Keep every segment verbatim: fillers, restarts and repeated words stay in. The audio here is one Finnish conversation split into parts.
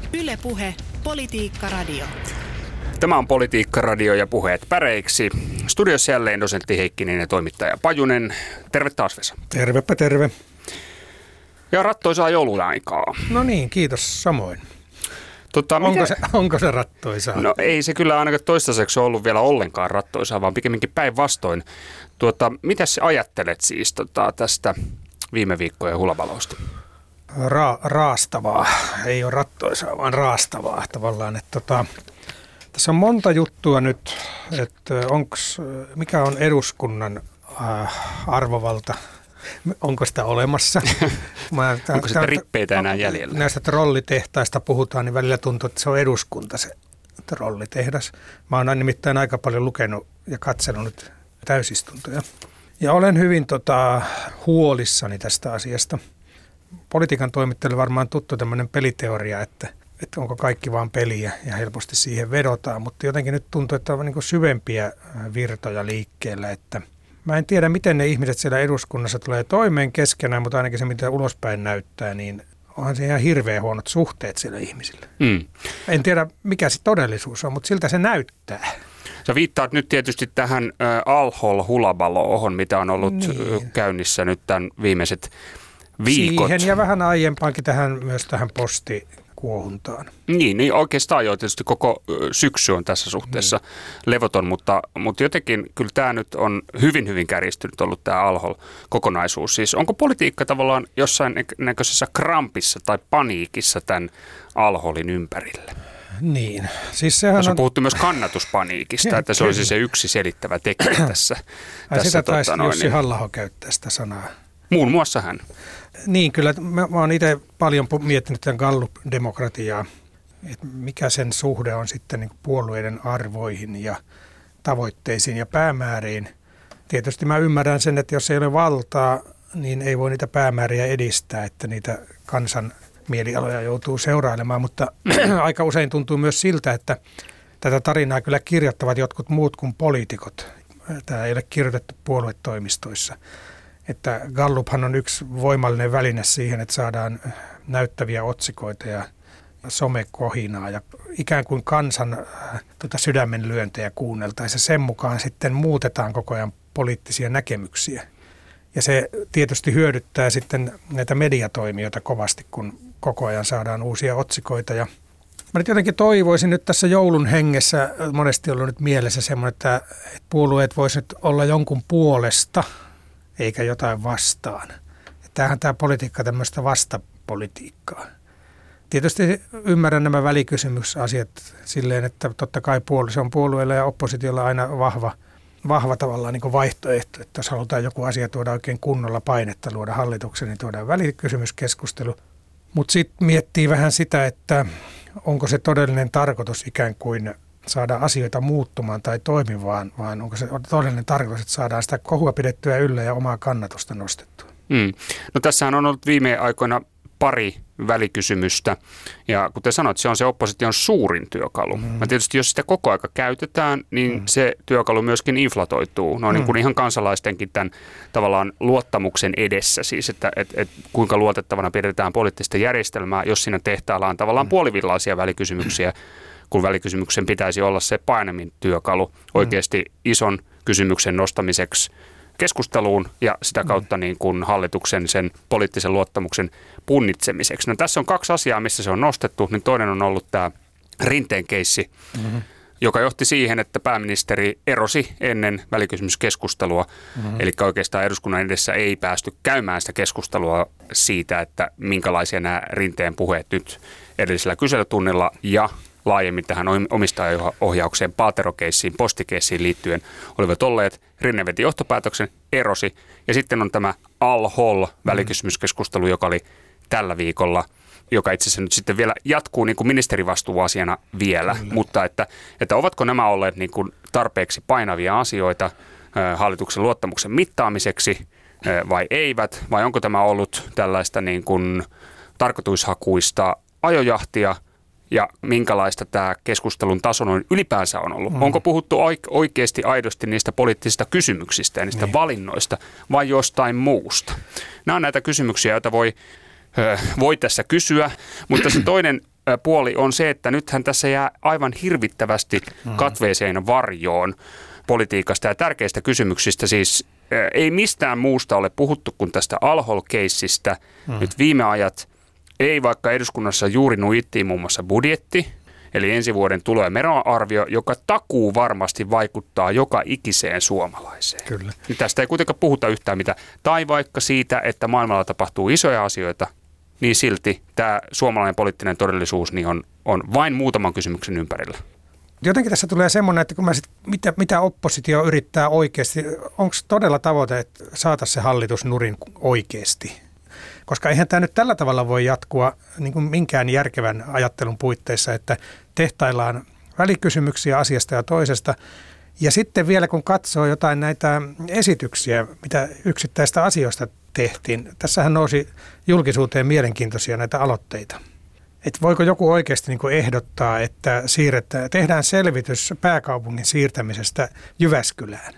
Yle Puhe, Politiikka Radio. Tämä on Politiikka Radio ja puheet päreiksi. Studiossa jälleen dosentti Heikkinen ja toimittaja Pajunen. Terve taas, Vesa. Tervepä terve. Ja rattoisaa joulun aikaa. No niin, kiitos samoin. Tota, onko, mitä... se, onko se rattoisaa? No ei se kyllä ainakaan toistaiseksi ollut vielä ollenkaan rattoisaa, vaan pikemminkin päinvastoin. Tuota, mitä sä ajattelet siis tota, tästä viime viikkojen hulabalosta? Ra- raastavaa. Ei ole rattoisaa, vaan raastavaa tavallaan. Että tota, tässä on monta juttua nyt, että onks, mikä on eduskunnan äh, arvovalta. Onko sitä olemassa? Mä, t- Onko sitä rippeitä enää jäljellä? Näistä trollitehtaista puhutaan, niin välillä tuntuu, että se on eduskunta se trollitehdas. Mä oon nimittäin aika paljon lukenut ja katsellut nyt täysistuntoja. Ja olen hyvin tota, huolissani tästä asiasta. Politiikan toimittajille varmaan tuttu tämmöinen peliteoria, että, että onko kaikki vaan peliä ja helposti siihen vedotaan. Mutta jotenkin nyt tuntuu, että on niin kuin syvempiä virtoja liikkeellä, että mä en tiedä, miten ne ihmiset siellä eduskunnassa tulee toimeen keskenään, mutta ainakin se, mitä ulospäin näyttää, niin onhan se ihan hirveän huonot suhteet siellä ihmisillä. Mm. En tiedä, mikä se todellisuus on, mutta siltä se näyttää. Sä viittaat nyt tietysti tähän ä, Al-Hol-hulabaloon, mitä on ollut niin käynnissä nyt tämän viimeiset viikot. Siihen ja vähän aiempaakin tähän, myös tähän postikuohuntaan. Niin, niin oikeastaan jo tietysti koko syksy on tässä suhteessa niin levoton, mutta, mutta jotenkin kyllä tämä nyt on hyvin, hyvin kärjistynyt ollut tämä Al-Hol-kokonaisuus. Siis onko politiikka tavallaan jossain näköisessä krampissa tai paniikissa tämän Al-Holin ympärillä? Niin. Siis sehän tässä on on puhuttu myös kannatuspaniikista, että se olisi se yksi selittävä tekijä tässä. Ai tässä sitä taisi tota, noin, Jussi Halla-aho käyttää sitä sanaa. Muun muassa hän. Niin, kyllä. Mä, mä oon itse paljon miettinyt tämän Gallup-demokratiaa, että mikä sen suhde on sitten niin kuin puolueiden arvoihin ja tavoitteisiin ja päämääriin. Tietysti mä ymmärrän sen, että jos ei ole valtaa, niin ei voi niitä päämääriä edistää, että niitä kansan mielialoja joutuu seurailemaan, mutta aika usein tuntuu myös siltä, että tätä tarinaa kyllä kirjoittavat jotkut muut kuin poliitikot. Tämä ei ole kirjoitettu puoluetoimistoissa. Että Galluphan on yksi voimallinen väline siihen, että saadaan näyttäviä otsikoita ja somekohinaa ja ikään kuin kansan tuota sydämenlyöntejä kuunneltaisiin. Sen mukaan sitten muutetaan koko ajan poliittisia näkemyksiä. Ja se tietysti hyödyttää sitten näitä mediatoimijoita kovasti, kun koko ajan saadaan uusia otsikoita. Ja mä nyt jotenkin toivoisin nyt tässä joulun hengessä, monesti on ollut nyt mielessä semmoinen, että puolueet voisivat olla jonkun puolesta eikä jotain vastaan. Tämähän tämä politiikka tämmöistä vastapolitiikkaa. Tietysti ymmärrän nämä välikysymysasiat silleen, että totta kai puolue, se on puolueella ja oppositiolla aina vahva, vahva tavallaan niin kuin vaihtoehto, että jos halutaan joku asia tuoda oikein kunnolla painetta luoda hallituksen, niin tuodaan välikysymyskeskustelu. Mutta sitten miettii vähän sitä, että onko se todellinen tarkoitus ikään kuin saada asioita muuttumaan tai toimimaan, vaan onko se todellinen tarkoitus, että saadaan sitä kohua pidettyä yllä ja omaa kannatusta nostettua. Mm. No tässähän on ollut viime aikoina pari välikysymystä ja kuten sanoit, se on se opposition suurin työkalu. Mm. Ja tietysti jos sitä koko aika käytetään, niin mm. se työkalu myöskin inflatoituu. No mm. niin kuin ihan kansalaistenkin tämän tavallaan luottamuksen edessä, siis että et, et, kuinka luotettavana pidetään poliittista järjestelmää, jos siinä tehtaillaan tavallaan mm. puolivillaisia välikysymyksiä, kun välikysymyksen pitäisi olla se painavin työkalu oikeasti ison kysymyksen nostamiseksi keskusteluun ja sitä kautta niin kuin hallituksen sen poliittisen luottamuksen punnitsemiseksi. No tässä on kaksi asiaa, missä se on nostettu. Niin toinen on ollut tämä Rinteen keissi, mm-hmm. joka johti siihen, että pääministeri erosi ennen välikysymyskeskustelua. Mm-hmm. Eli oikeastaan eduskunnan edessä ei päästy käymään sitä keskustelua siitä, että minkälaisia nämä Rinteen puheet nyt edellisellä kyselytunnilla ja laajemmin tähän omistajaohjaukseen, Paatero-keissiin, postikeissiin liittyen olivat olleet. Rinne veti johtopäätöksen, erosi. Ja sitten on tämä Al-Hol-välikysymyskeskustelu, joka oli tällä viikolla, joka itse asiassa nyt sitten vielä jatkuu niin kuin ministerivastuuasiana vielä. Kyllä. Mutta että, että ovatko nämä olleet niin kuin tarpeeksi painavia asioita hallituksen luottamuksen mittaamiseksi vai eivät? Vai onko tämä ollut tällaista niin kuin tarkoitushakuista ajojahtia? Ja minkälaista tämä keskustelun taso noin ylipäänsä on ollut? Mm. Onko puhuttu oikeasti aidosti niistä poliittisista kysymyksistä ja niistä niin valinnoista vai jostain muusta? Nämä on näitä kysymyksiä, joita voi voi tässä kysyä, mutta se toinen puoli on se, että nythän tässä jää aivan hirvittävästi katveeseen varjoon politiikasta ja tärkeistä kysymyksistä. Siis ei mistään muusta ole puhuttu kuin tästä Al-Hol-keissistä. Hmm. Nyt viime ajat ei, vaikka eduskunnassa juuri nuittiin muun muassa budjetti, eli ensi vuoden tulo- ja menoarvio, joka takuu varmasti vaikuttaa joka ikiseen suomalaiseen. Kyllä. Tästä ei kuitenkaan puhuta yhtään mitään. Tai vaikka siitä, että maailmalla tapahtuu isoja asioita, niin silti tämä suomalainen poliittinen todellisuus niin on, on vain muutaman kysymyksen ympärillä. Jotenkin tässä tulee semmoinen, että kun mä sit, mitä, mitä oppositio yrittää oikeasti, onko todella tavoite, että saataisiin se hallitus nurin oikeasti? Koska eihän tämä nyt tällä tavalla voi jatkua niin kuin minkään järkevän ajattelun puitteissa, että tehtaillaan välikysymyksiä asiasta ja toisesta. Ja sitten vielä kun katsoo jotain näitä esityksiä, mitä yksittäistä asioista tehtiin, tässähän nousi julkisuuteen mielenkiintoisia näitä aloitteita. Että voiko joku oikeasti niin kuin ehdottaa, että siirretään, tehdään selvitys pääkaupungin siirtämisestä Jyväskylään?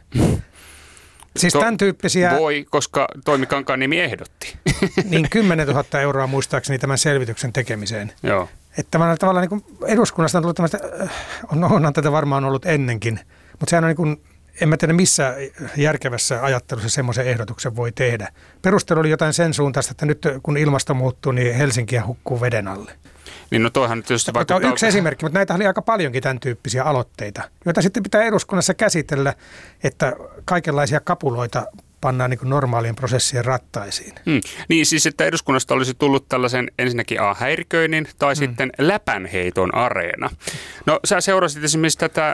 Siis tämän tyyppisiä... Voi, koska Toimi Kankaanniemi ehdotti. Niin kymmenentuhatta euroa muistaakseni tämän selvityksen tekemiseen. Joo. Että tavallaan niin kuin eduskunnasta on tullut tämmöistä, on, onhan tätä varmaan ollut ennenkin, mutta sehän on niin kuin, en mä tiedä missä järkevässä ajattelussa semmoisen ehdotuksen voi tehdä. Perustelu oli jotain sen suuntaista, että nyt kun ilmasto muuttuu, niin Helsinkiä hukkuu veden alle. Niin no toihan nyt tietysti vaikuttaa... Tämä on yksi esimerkki, mutta näitä oli aika paljonkin tämän tyyppisiä aloitteita, joita sitten pitää eduskunnassa käsitellä, että kaikenlaisia kapuloita pannaan niin kuin normaalien prosessien rattaisiin. Hmm. Niin siis, että eduskunnasta olisi tullut tällaisen ensinnäkin A-häiriköinnin tai hmm. sitten läpänheiton areena. No sä seurasit esimerkiksi tätä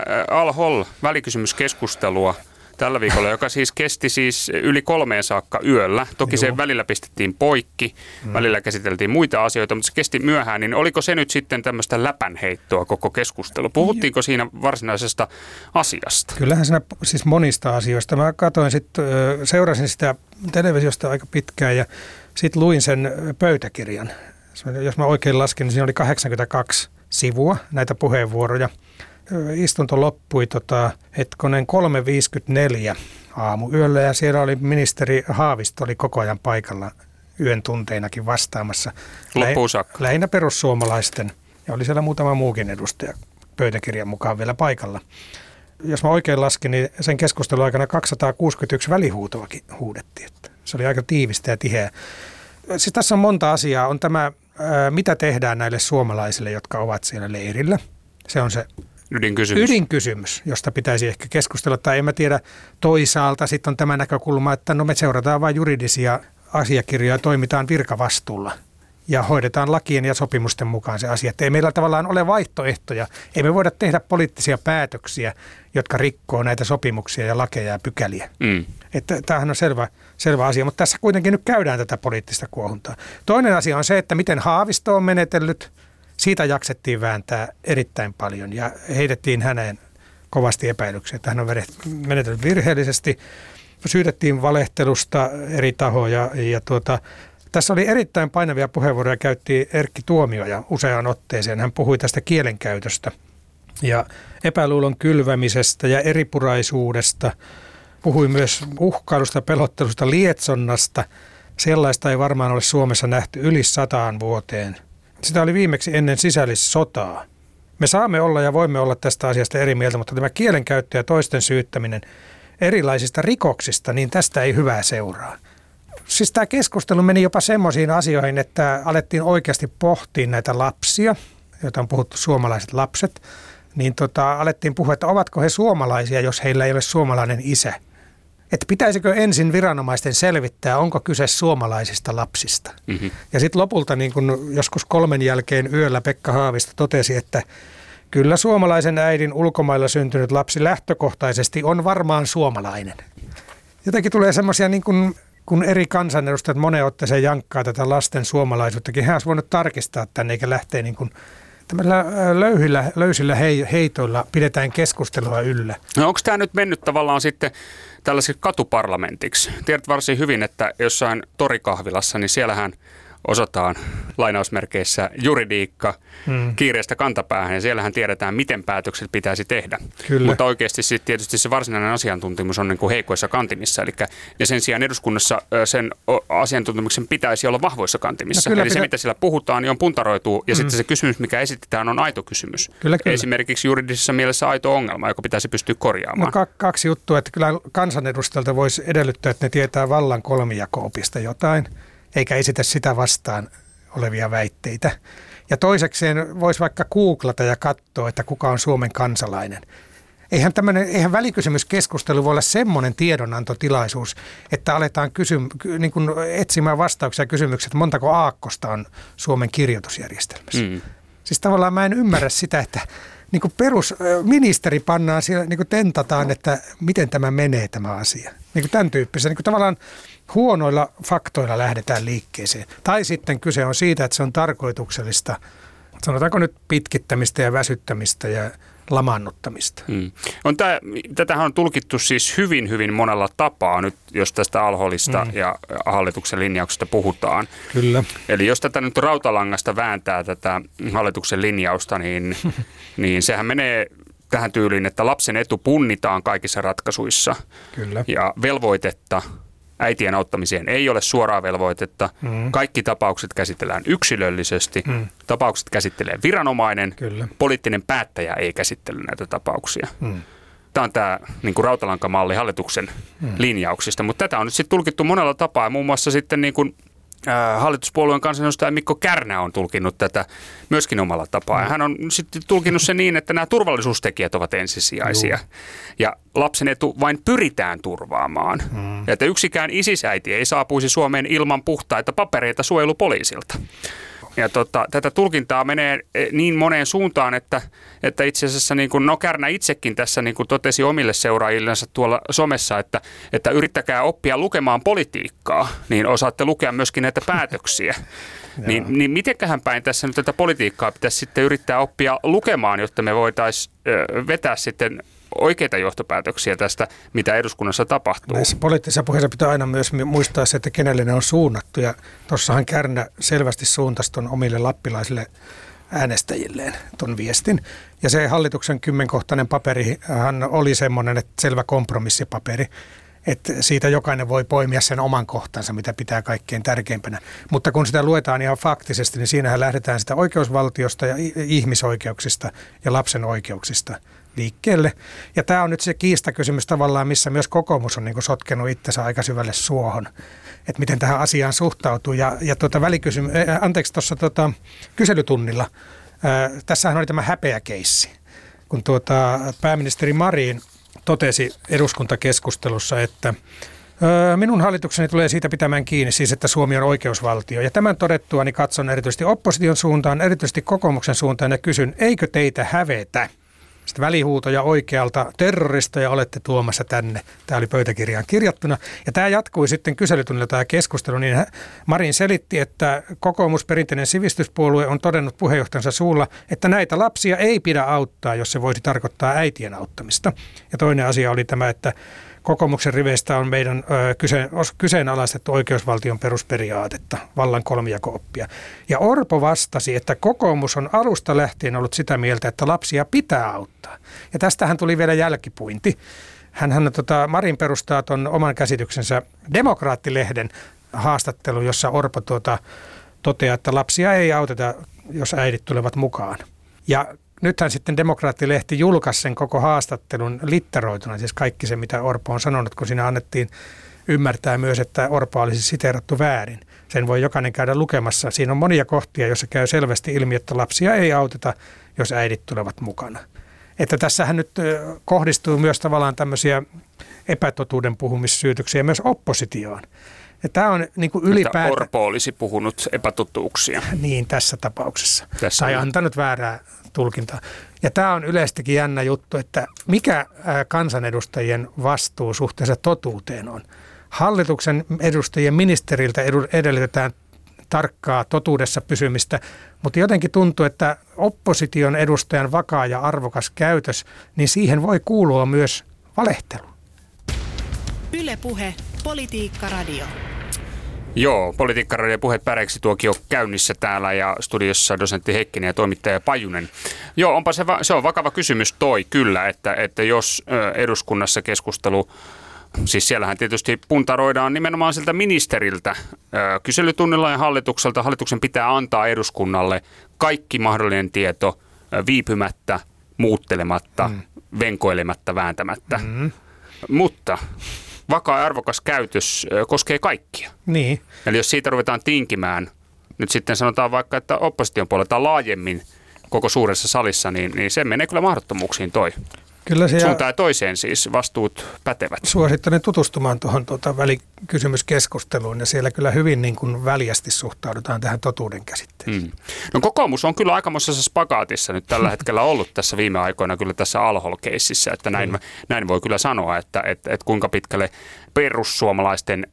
Al-Hol-välikysymyskeskustelua tällä viikolla, joka siis kesti siis yli kolmeen saakka yöllä. Toki Joo. se välillä pistettiin poikki, hmm. välillä käsiteltiin muita asioita, mutta se kesti myöhään. Niin oliko se nyt sitten tämmöistä läpänheittoa koko keskustelu? Puhuttiinko siinä varsinaisesta asiasta? Kyllähän siinä siis monista asioista. Mä katsoin sitten, seurasin sitä televisiosta aika pitkään ja sitten luin sen pöytäkirjan. Jos mä oikein laskin, niin siinä oli kahdeksankymmentäkaksi sivua näitä puheenvuoroja. Istunto loppui tota, hetkonen kolme viisikymmentäneljä aamuyöllä ja siellä oli ministeri Haavisto oli koko ajan paikalla yön tunteinakin vastaamassa. Loppuun saakka. Lähinnä perussuomalaisten ja oli siellä muutama muukin edustaja pöytäkirjan mukaan vielä paikalla. Jos mä oikein laskin, niin sen keskustelun aikana kaksisataakuusikymmentäyksi välihuutoakin huudettiin. Että se oli aika tiivistä ja tiheä. Siis tässä on monta asiaa. On tämä, ää, mitä tehdään näille suomalaisille, jotka ovat siellä leirillä. Se on se Ydinkysymys. Ydinkysymys, josta pitäisi ehkä keskustella, tai en mä tiedä, toisaalta sitten on tämä näkökulma, että no me seurataan vain juridisia asiakirjoja ja toimitaan virkavastuulla ja hoidetaan lakien ja sopimusten mukaan se asia. Että ei meillä tavallaan ole vaihtoehtoja, ei me voida tehdä poliittisia päätöksiä, jotka rikkoo näitä sopimuksia ja lakeja ja pykäliä. Mm. Että tämähän on selvä, selvä asia, mutta tässä kuitenkin nyt käydään tätä poliittista kuohuntaa. Toinen asia on se, että miten Haavisto on menetellyt. Siitä jaksettiin vääntää erittäin paljon ja heitettiin häneen kovasti epäilyksiä, että hän on menetellyt virheellisesti. Syytettiin valehtelusta eri tahoja ja tuota, tässä oli erittäin painavia puheenvuoroja, käytti Erkki Tuomioja useaan otteeseen. Hän puhui tästä kielenkäytöstä ja epäluulon kylvämisestä ja eripuraisuudesta. Puhui myös uhkailusta, pelottelusta, lietsonnasta. Sellaista ei varmaan ole Suomessa nähty yli sataan vuoteen. Sitä oli viimeksi ennen sisällissotaa. Me saamme olla ja voimme olla tästä asiasta eri mieltä, mutta tämä kielenkäyttö ja toisten syyttäminen erilaisista rikoksista, niin tästä ei hyvää seuraa. Siis tämä keskustelu meni jopa semmoisiin asioihin, että alettiin oikeasti pohtia näitä lapsia, joita on puhuttu suomalaiset lapset, niin tota, alettiin puhua, että ovatko he suomalaisia, jos heillä ei ole suomalainen isä. Että pitäisikö ensin viranomaisten selvittää, onko kyse suomalaisista lapsista. Mm-hmm. Ja sitten lopulta niin kun joskus kolmen jälkeen yöllä Pekka Haavisto totesi, että kyllä suomalaisen äidin ulkomailla syntynyt lapsi lähtökohtaisesti on varmaan suomalainen. Jotenkin tulee semmoisia, niin kun, kun eri kansanedustajat moneen otteeseen jankkaa tätä lasten suomalaisuuttakin. Hän olisi voinut tarkistaa tänne, eikä lähteä niin kun tämmöisillä löyhillä, löysillä heitoilla pidetään keskustelua yllä. No onko tämä nyt mennyt tavallaan sitten tällaiseksi katuparlamentiksi? Tiedät varsin hyvin, että jossain torikahvilassa, niin siellähän osataan lainausmerkeissä juridiikka hmm. kiireestä kantapäähän ja siellähän tiedetään, miten päätökset pitäisi tehdä. Kyllä. Mutta oikeasti sitten tietysti se varsinainen asiantuntemus on niin kuin heikoissa kantimissa. Eli, ja sen sijaan eduskunnassa sen asiantuntemuksen pitäisi olla vahvoissa kantimissa. No Eli pitä... se, mitä siellä puhutaan, niin on puntaroitu ja hmm. sitten se kysymys, mikä esitetään, on aito kysymys. Kyllä, kyllä. Esimerkiksi juridisessa mielessä aito ongelma, joka pitäisi pystyä korjaamaan. No kaksi juttua, että kyllä kansanedustajalta voisi edellyttää, että ne tietää vallan kolmijako-opista jotain, eikä esitä sitä vastaan olevia väitteitä. Ja toisekseen voisi vaikka googlata ja katsoa, että kuka on Suomen kansalainen. Eihän, eihän välikysymyskeskustelu voi olla semmoinen tiedonantotilaisuus, että aletaan kysym, niin kuin etsimään vastauksia kysymyksiä, että montako aakkosta on Suomen kirjoitusjärjestelmässä. Mm. Siis tavallaan mä en ymmärrä sitä, että niin kuin perusministeri pannaan siellä, niin kuin tentataan, että miten tämä menee tämä asia. Niin kuin tämän tyyppisessä, niin kuin tavallaan huonoilla faktoilla lähdetään liikkeeseen. Tai sitten kyse on siitä, että se on tarkoituksellista, sanotaanko nyt pitkittämistä ja väsyttämistä ja lamaannuttamista. Hmm. On tää, tätähän on tulkittu siis hyvin, hyvin monella tapaa nyt, jos tästä Al-Holista hmm. ja hallituksen linjauksesta puhutaan. Kyllä. Eli jos tätä nyt rautalangasta vääntää tätä hallituksen linjausta, niin, niin sehän menee tähän tyyliin, että lapsen etu punnitaan kaikissa ratkaisuissa. Kyllä. Ja velvoitetta äitien auttamiseen ei ole suoraa velvoitetta. Mm. Kaikki tapaukset käsitellään yksilöllisesti. Mm. Tapaukset käsittelee viranomainen. Kyllä. Poliittinen päättäjä ei käsittele näitä tapauksia. Mm. Tämä on tämä niin kuin rautalankamalli hallituksen mm. linjauksista, mutta tätä on nyt sitten tulkittu monella tapaa. Muun muassa sitten niin kuin hallituspuolueen kansanedustaja Mikko Kärnä on tulkinnut tätä myöskin omalla tapaa. Ja hän on sitten tulkinnut sen niin, että nämä turvallisuustekijät ovat ensisijaisia. Juu. Ja lapsen etu vain pyritään turvaamaan. Mm. Ja että yksikään isisäiti ei saapuisi Suomeen ilman puhtaita papereita suojelupoliisilta. Ja tota, tätä tulkintaa menee niin moneen suuntaan, että, että itse asiassa niin kuin, no Kärnä itsekin tässä niin kuin totesi omille seuraajillensa tuolla somessa, että, että yrittäkää oppia lukemaan politiikkaa, niin osaatte lukea myöskin näitä päätöksiä. niin, niin mitenköhän päin tässä nyt tätä politiikkaa pitäisi sitten yrittää oppia lukemaan, jotta me voitaisiin vetää sitten oikeita johtopäätöksiä tästä, mitä eduskunnassa tapahtuu. Näissä poliittisissa puheissa pitää aina myös muistaa se, että kenelle ne on suunnattu. Ja tuossahan Kärnä selvästi suuntasi tuon omille lappilaisille äänestäjilleen tuon viestin. Ja se hallituksen kymmenkohtainen paperi hän oli semmoinen, että selvä kompromissipaperi. Että siitä jokainen voi poimia sen oman kohtansa, mitä pitää kaikkein tärkeimpänä. Mutta kun sitä luetaan ihan faktisesti, niin siinähän lähdetään sitä oikeusvaltiosta ja ihmisoikeuksista ja lapsen oikeuksista liikkeelle. Ja tämä on nyt se kiistakysymys tavallaan, missä myös kokoomus on niin kuin sotkenut itsensä aika syvälle suohon, että miten tähän asiaan suhtautuu. Ja, ja tuota välikysymys, anteeksi tuossa tuota, kyselytunnilla, ää, tässähän oli tämä häpeäkeissi, kun tuota, pääministeri Marin totesi eduskuntakeskustelussa, että öö, minun hallitukseni tulee siitä pitämään kiinni, siis että Suomi on oikeusvaltio. Ja tämän todettua niin katson erityisesti opposition suuntaan, erityisesti kokoomuksen suuntaan ja kysyn, eikö teitä hävetä? Sitten välihuutoja oikealta, terroristeja olette tuomassa tänne. Tämä oli pöytäkirjaan kirjattuna. Ja tämä jatkui sitten kyselytunnilla tämä keskustelu, niin Marin selitti, että kokoomus, perinteinen sivistyspuolue, on todennut puheenjohtajansa suulla, että näitä lapsia ei pidä auttaa, jos se voisi tarkoittaa äitien auttamista. Ja toinen asia oli tämä, että kokoomuksen riveistä on meidän ö, kyse, kyseenalaistettu oikeusvaltion perusperiaatetta, vallan kolmijako-oppia. Ja Orpo vastasi, että kokoomus on alusta lähtien ollut sitä mieltä, että lapsia pitää auttaa. Ja tästähän tuli vielä jälkipuinti. Hänhän tota, Marin perustaa tuon oman käsityksensä Demokraattilehden haastattelu, jossa Orpo tuota, toteaa, että lapsia ei auteta, jos äidit tulevat mukaan. Ja nythän sitten Demokraattilehti julkaisi sen koko haastattelun litteroituna, siis kaikki se, mitä Orpo on sanonut, kun siinä annettiin ymmärtää myös, että Orpo olisi siteerattu väärin. Sen voi jokainen käydä lukemassa. Siinä on monia kohtia, joissa käy selvästi ilmi, että lapsia ei auteta, jos äidit tulevat mukana. Että tässähän nyt kohdistuu myös tavallaan tämmöisiä epätotuuden puhumissyytöksiä myös oppositioon. Ja tämä on niin kuin ylipäätään... Että Orpo olisi puhunut epätotuuksia. Niin, tässä tapauksessa. Tässä tai on antanut väärää tulkintaa. Ja tämä on yleistäkin jännä juttu, että mikä kansanedustajien vastuu suhteessa totuuteen on. Hallituksen edustajien ministeriltä edellytetään tarkkaa totuudessa pysymistä, mutta jotenkin tuntuu, että opposition edustajan vakaa ja arvokas käytös, niin siihen voi kuulua myös valehtelu. Yle Puhe, Politiikka Radio. Joo, Politiikkaradion puheet päreiksi tuokin on käynnissä täällä ja studiossa dosentti Heikkinen ja toimittaja Pajunen. Joo, onpa se, va- se on vakava kysymys toi kyllä, että, että jos ö, eduskunnassa keskustelu, siis siellähän tietysti puntaroidaan nimenomaan siltä ministeriltä ö, kyselytunnilla ja hallitukselta. Hallituksen pitää antaa eduskunnalle kaikki mahdollinen tieto ö, viipymättä, muuttelematta, mm. venkoilematta, vääntämättä. Mm. Mutta vakaa ja arvokas käytös koskee kaikkia. Niin. Eli jos siitä ruvetaan tinkimään, nyt sitten sanotaan vaikka, että opposition puolelta laajemmin koko suuressa salissa, niin, niin se menee kyllä mahdottomuuksiin toi. Kyllä se suuntaan ja toiseen siis vastuut pätevät. Suosittelen tutustumaan tuohon tuota välikysymyskeskusteluun ja siellä kyllä hyvin niin kuin väljästi suhtaudutaan tähän totuuden käsitteeseen. Mm. No kokoomus on kyllä aikamoisessa spagaatissa nyt tällä hetkellä ollut tässä viime aikoina kyllä tässä Al-Hol-keississä, että näin, mm. näin voi kyllä sanoa, että, että, että kuinka pitkälle perussuomalaisten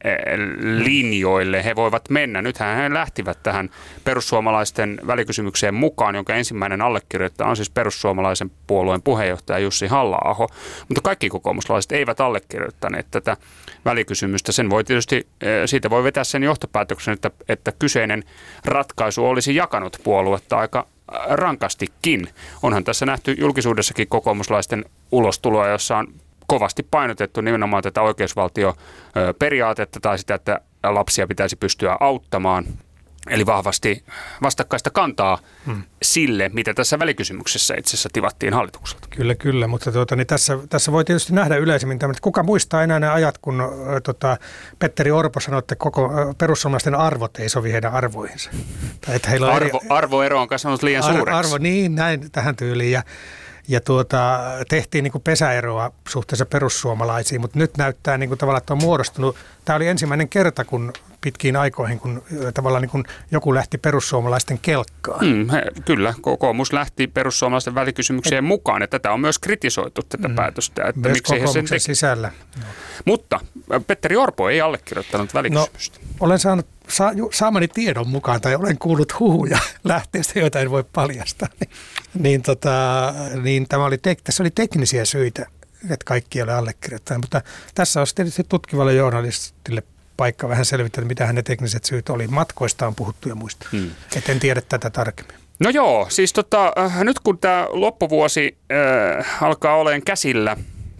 linjoille he voivat mennä. Nythän he lähtivät tähän perussuomalaisten välikysymykseen mukaan, jonka ensimmäinen allekirjoittaja on siis perussuomalaisen puolueen puheenjohtaja Jussi Halla-aho, mutta kaikki kokoomuslaiset eivät allekirjoittaneet tätä välikysymystä. Sen voi tietysti, siitä voi vetää sen johtopäätöksen, että, että kyseinen ratkaisu olisi jakanut puoluetta aika rankastikin. Onhan tässä nähty julkisuudessakin kokoomuslaisten ulostuloa, jossa on kovasti painotettu nimenomaan tätä oikeusvaltioperiaatetta tai sitä, että lapsia pitäisi pystyä auttamaan. Eli vahvasti vastakkaista kantaa hmm. sille, mitä tässä välikysymyksessä itse asiassa tivattiin hallitukselta. Kyllä, kyllä, mutta tuota, niin tässä, tässä voi tietysti nähdä yleisemmin tämän, että kuka muistaa enää ne ajat, kun äh, tota, Petteri Orpo sanoi, että koko äh, perussuomalaisten arvot ei sovi heidän arvoihinsa. Tai että heillä on Arvo, eri, arvoero on kasvanut liian ar, suureksi. Arvo, niin, näin tähän tyyliin. Ja, ja tuota, tehtiin niin kuin pesäeroa suhteessa perussuomalaisiin, mutta nyt näyttää niin kuin tavallaan, että on muodostunut. Tämä oli ensimmäinen kerta, kun pitkiin aikoihin, kun tavallaan niin kun joku lähti perussuomalaisten kelkkaan. Mm, he, kyllä, kokoomus lähti perussuomalaisten välikysymykseen Et, mukaan, ja tätä on myös kritisoitu tätä mm, päätöstä. Että myös miksi he sen teki. Sisällä. No. Mutta Petteri Orpo ei allekirjoittanut välikysymystä. No, olen saanut sa, saamani tiedon mukaan, tai olen kuullut huhuja lähteestä, joita en voi paljastaa. Niin, niin, tota, niin tämä oli tek, tässä oli teknisiä syitä, että kaikki ei ole allekirjoittanut, mutta tässä on tietysti tutkivalle journalistille paikka vähän selvittää, mitä ne tekniset syyt oli. Matkoista on puhuttu ja muista. Hmm. Et en tiedä tätä tarkemmin. No joo, siis tota, äh, nyt kun tämä loppuvuosi äh, alkaa olemaan käsillä,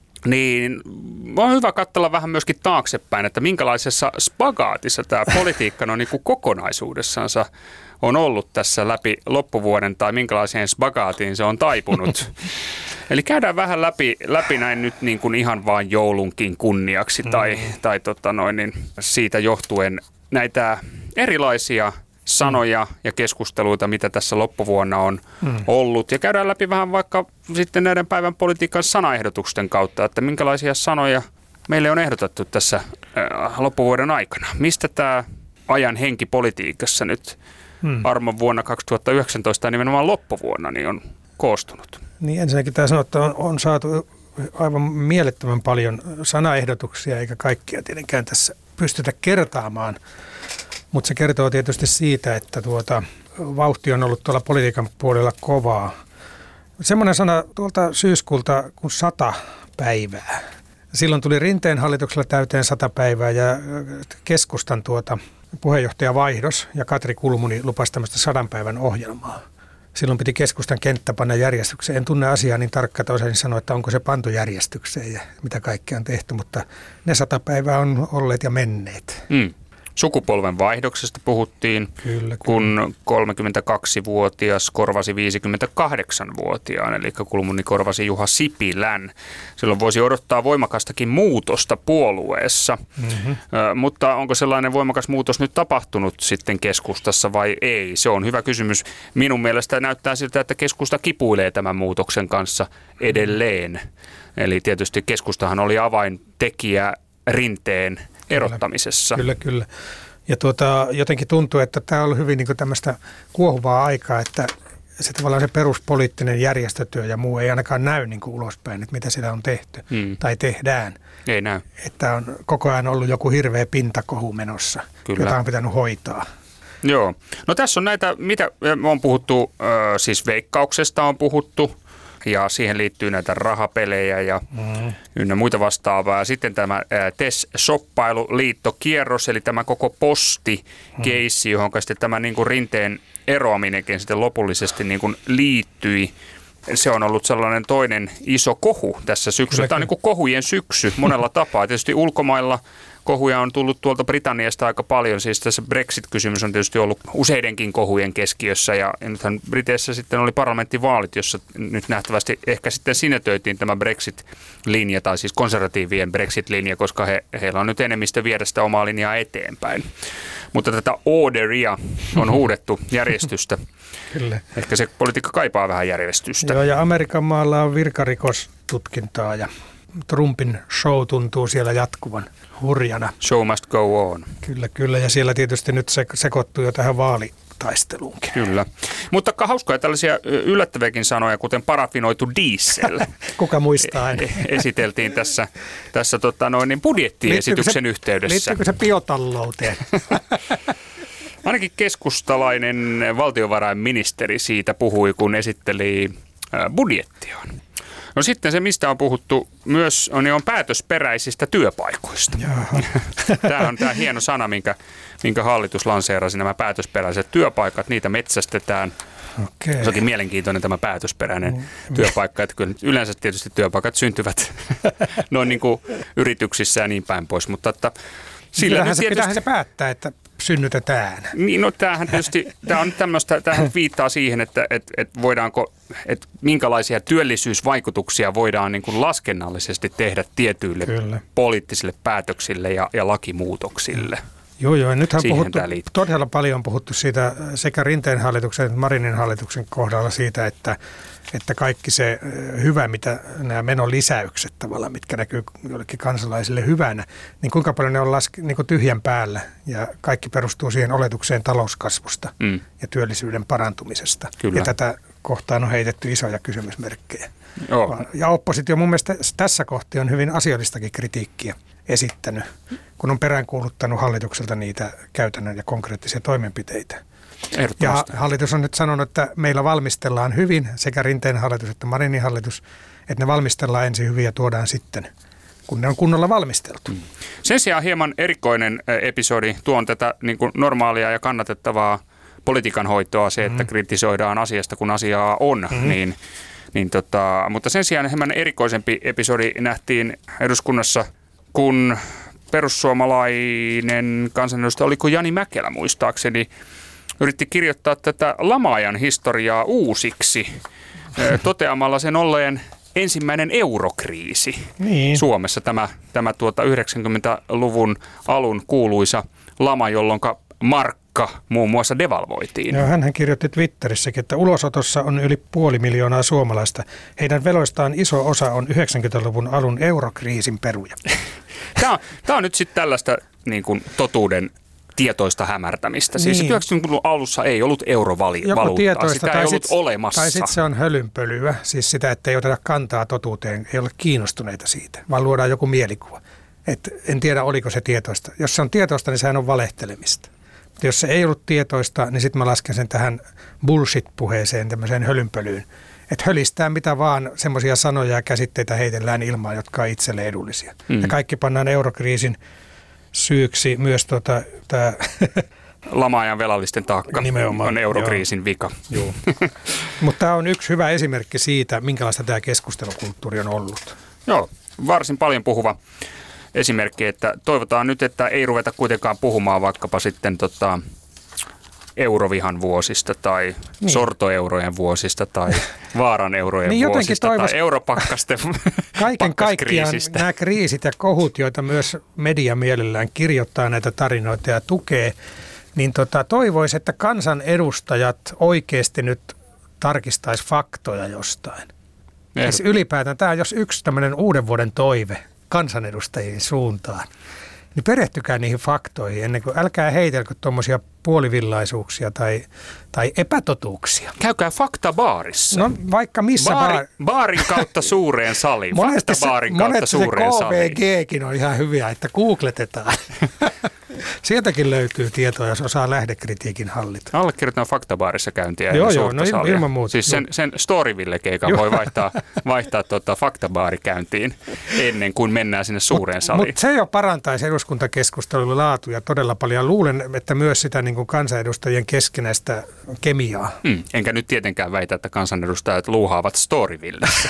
niin on hyvä katsella vähän myöskin taaksepäin, että minkälaisessa spagaatissa tämä politiikka on niin kuin kokonaisuudessansa on ollut tässä läpi loppuvuoden tai minkälaiseen spagaatiin se on taipunut. Eli käydään vähän läpi, läpi näin nyt niin kuin ihan vaan joulunkin kunniaksi tai, mm. tai tota noin, niin siitä johtuen näitä erilaisia sanoja ja keskusteluita, mitä tässä loppuvuonna on mm. ollut. Ja käydään läpi vähän vaikka sitten näiden päivän politiikan sanaehdotusten kautta, että minkälaisia sanoja meille on ehdotettu tässä äh, loppuvuoden aikana. Mistä tämä ajan henki politiikassa nyt mm. armon vuonna kaksituhattayhdeksäntoista ja nimenomaan loppuvuonna niin on koostunut? Niin ensinnäkin tämä sanoo, että on, on saatu aivan mielettömän paljon sanaehdotuksia, eikä kaikkia tietenkään tässä pystytä kertaamaan. Mutta se kertoo tietysti siitä, että tuota, vauhti on ollut tuolla politiikan puolella kovaa. Semmoinen sana tuolta syyskuulta kuin sata päivää. Silloin tuli Rinteen hallituksella täyteen sata päivää ja keskustan tuota, puheenjohtajavaihdos ja Katri Kulmuni lupasi tämmöistä sadan päivän ohjelmaa. Silloin piti keskustan kenttä panna järjestykseen. En tunne asiaa niin tarkkaan, että osaisin sanoa, että onko se pantu järjestykseen ja mitä kaikkea on tehty, mutta ne sata päivää on olleet ja menneet. Mm. Sukupolven vaihdoksesta puhuttiin, kyllä, kyllä. kun kolmekymmentäkaksivuotias korvasi viisikymmentäkahdeksanvuotiaan, eli Kulmuni korvasi Juha Sipilän. Silloin voisi odottaa voimakastakin muutosta puolueessa, mm-hmm. Ö, mutta onko sellainen voimakas muutos nyt tapahtunut sitten keskustassa vai ei? Se on hyvä kysymys. Minun mielestä näyttää siltä, että keskusta kipuilee tämän muutoksen kanssa edelleen. Eli tietysti keskustahan oli avaintekijä Rinteen erottamisessa. Kyllä, kyllä. Ja tuota, jotenkin tuntuu, että tämä on ollut hyvin niin kuin tämmöistä kuohuvaa aikaa, että se tavallaan se peruspoliittinen järjestötyö ja muu ei ainakaan näy niin kuin ulospäin, että mitä siellä on tehty hmm. tai tehdään. Ei näy. Että on koko ajan ollut joku hirveä pintakohu menossa, kyllä. jota on pitänyt hoitaa. Joo. No tässä on näitä, mitä on puhuttu, äh, siis Veikkauksesta on puhuttu, ja siihen liittyy näitä rahapelejä ja mm. ynnä muita vastaavaa. Ja sitten tämä T E S-shoppailuliittokierros, eli tämä koko postikeissi, johon sitten tämä niin kuin Rinteen eroaminenkin sitten lopullisesti niin kuin liittyi. Se on ollut sellainen toinen iso kohu tässä syksyllä. Tämä on niin kuin kohujen syksy monella tapaa. Tietysti ulkomailla kohuja on tullut tuolta Britanniasta aika paljon. Siis tässä Brexit-kysymys on tietysti ollut useidenkin kohujen keskiössä. Ja nythän Briteissä sitten oli parlamenttivaalit, jossa nyt nähtävästi ehkä sitten sinetöitiin tämä Brexit-linja, tai siis konservatiivien Brexit-linja, koska he, heillä on nyt enemmistö viedä sitä omaa linjaa eteenpäin. Mutta tätä orderia on huudettu, järjestystä. Kyllä. Ehkä se politiikka kaipaa vähän järjestystä. Joo, ja Amerikan maalla on virkarikostutkintaa ja Trumpin show tuntuu siellä jatkuvan hurjana. Show must go on. Kyllä, kyllä. Ja siellä tietysti nyt se sekoittuu jo tähän vaalitaisteluunkin. Kyllä. Mutta hauskoja tällaisia yllättäviäkin sanoja, kuten parafinoitu diesel. Kuka muistaa? E- esiteltiin tässä, tässä tota noin, niin budjettiesityksen liittyykö se, yhteydessä. Liittyykö se biotalouteen? Ainakin keskustalainen valtiovarainministeri siitä puhui, kun esitteli budjettiaan. No sitten se, mistä on puhuttu myös, on, on päätösperäisistä työpaikoista. Tämä on tämä hieno sana, minkä, minkä hallitus lanseerasi, nämä päätösperäiset työpaikat, niitä metsästetään. Okay. Se onkin mielenkiintoinen tämä päätösperäinen mm. työpaikka, että kyllä yleensä tietysti työpaikat syntyvät noin niin kuin yrityksissä ja niin päin pois, mutta että sillä Kyllähän, se, tietysti, kyllähän se päättää, että synnytetään. Niin, no tämähän tietysti, tämä on tämmöistä, tämähän viittaa siihen, että, että, että voidaanko, että minkälaisia työllisyysvaikutuksia voidaan niin kuin laskennallisesti tehdä tietyille Kyllä. poliittisille päätöksille ja, ja lakimuutoksille. Joo, joo. Nythän on puhuttu, todella paljon on puhuttu siitä sekä Rinteen hallituksen että Marinin hallituksen kohdalla siitä, että, että kaikki se hyvä, mitä nämä menolisäykset tavallaan, mitkä näkyy jollekin kansalaisille hyvänä, niin kuinka paljon ne on laske, niin kuin tyhjän päällä ja kaikki perustuu siihen oletukseen talouskasvusta mm. ja työllisyyden parantumisesta. Kyllä. Ja tätä kohtaan on heitetty isoja kysymysmerkkejä. Joo. Ja oppositio mun mielestä tässä kohti on hyvin asiallistakin kritiikkiä esittänyt, kun on peräänkuuluttanut hallitukselta niitä käytännön ja konkreettisia toimenpiteitä. Ja hallitus on nyt sanonut, että meillä valmistellaan hyvin, sekä Rinteen hallitus että Marinin hallitus, että ne valmistellaan ensin hyvin ja tuodaan sitten, kun ne on kunnolla valmisteltu. Mm. Sen sijaan hieman erikoinen episodi, tuon tätä niin kuin normaalia ja kannatettavaa politiikan hoitoa, se, että mm. kritisoidaan asiasta, kun asiaa on, mm. niin, niin tota, mutta sen sijaan hieman erikoisempi episodi nähtiin eduskunnassa, kun perussuomalainen kansanedustaja, oliko Jani Mäkelä muistaakseni, yritti kirjoittaa tätä lama-ajan historiaa uusiksi toteamalla sen olleen ensimmäinen eurokriisi niin. Suomessa. Tämä, tämä tuota yhdeksänkymmentäluvun alun kuuluisa lama, jolloin markka muun muassa devalvoitiin. Joo, hänhän kirjoitti Twitterissäkin, että ulosotossa on yli puoli miljoonaa suomalaista. Heidän veloistaan iso osa on yhdeksänkymmentäluvun alun eurokriisin peruja. Tämä on, tämä on nyt sitten tällaista niin kuin totuuden tietoista hämärtämistä. Siis niin. yhdeksänkymmentäluvun alussa ei ollut eurovaluuttaa, sitä ei ollut sit, olemassa. Tai sitten se on hölynpölyä, siis sitä, että ei oteta kantaa totuuteen, ei ole kiinnostuneita siitä, vaan luodaan joku mielikuva. Et en tiedä, oliko se tietoista. Jos se on tietoista, niin sehän on valehtelemista. Mutta jos se ei ollut tietoista, niin sitten mä lasken sen tähän bullshit-puheeseen, tämmöiseen hölynpölyyn. Että hölistää mitä vaan semmoisia sanoja ja käsitteitä heitellään ilmaan, jotka on itselle edullisia. Mm. Ja kaikki pannaan eurokriisin syyksi myös tota, tämä lama-ajan velallisten taakka nimenomaan on eurokriisin joo. vika. Mutta tämä on yksi hyvä esimerkki siitä, minkälaista tämä keskustelukulttuuri on ollut. Joo, varsin paljon puhuva esimerkki, että toivotaan nyt, että ei ruveta kuitenkaan puhumaan vaikkapa sitten tota, eurovihan vuosista tai niin. sortoeurojen vuosista tai vaaran eurojen niin vuosista toivos... tai europakkasten kaiken kaikkiaan nämä kriisit ja kohut, joita myös media mielellään kirjoittaa näitä tarinoita ja tukee, niin tota, toivoisi, että kansanedustajat oikeasti nyt tarkistaisi faktoja jostain. Siis ylipäätään tämä on jos yksi tämmöinen uuden vuoden toive kansanedustajien suuntaan. Niin perehtykää niihin faktoihin ennen kuin älkää heitelkö tuommoisia puolivillaisuuksia tai, tai epätotuuksia. Käykää faktabaarissa. No vaikka missä. Baari, baar... Baarin kautta suureen saliin. Faktabaarin kautta suureen saliin. Monesti se K V G:kin on ihan hyviä, että googletetaan. Sieltäkin löytyy tietoa, jos osaa lähdekritiikin hallita. Allekirjoitan faktabaarissa käyntiä. Joo, joo, no il, ilman muuta. Siis sen, sen Storyville-keikan voi vaihtaa, vaihtaa tuota faktabaarikäyntiin ennen kuin mennään sinne suureen saliin. Mutta se jo parantaisi eduskuntakeskustelun laatuja todella paljon. Luulen, että myös sitä niin kuin kansanedustajien keskinäistä kemiaa. Mm, enkä nyt tietenkään väitä, että kansanedustajat luuhaavat Storyvillessä.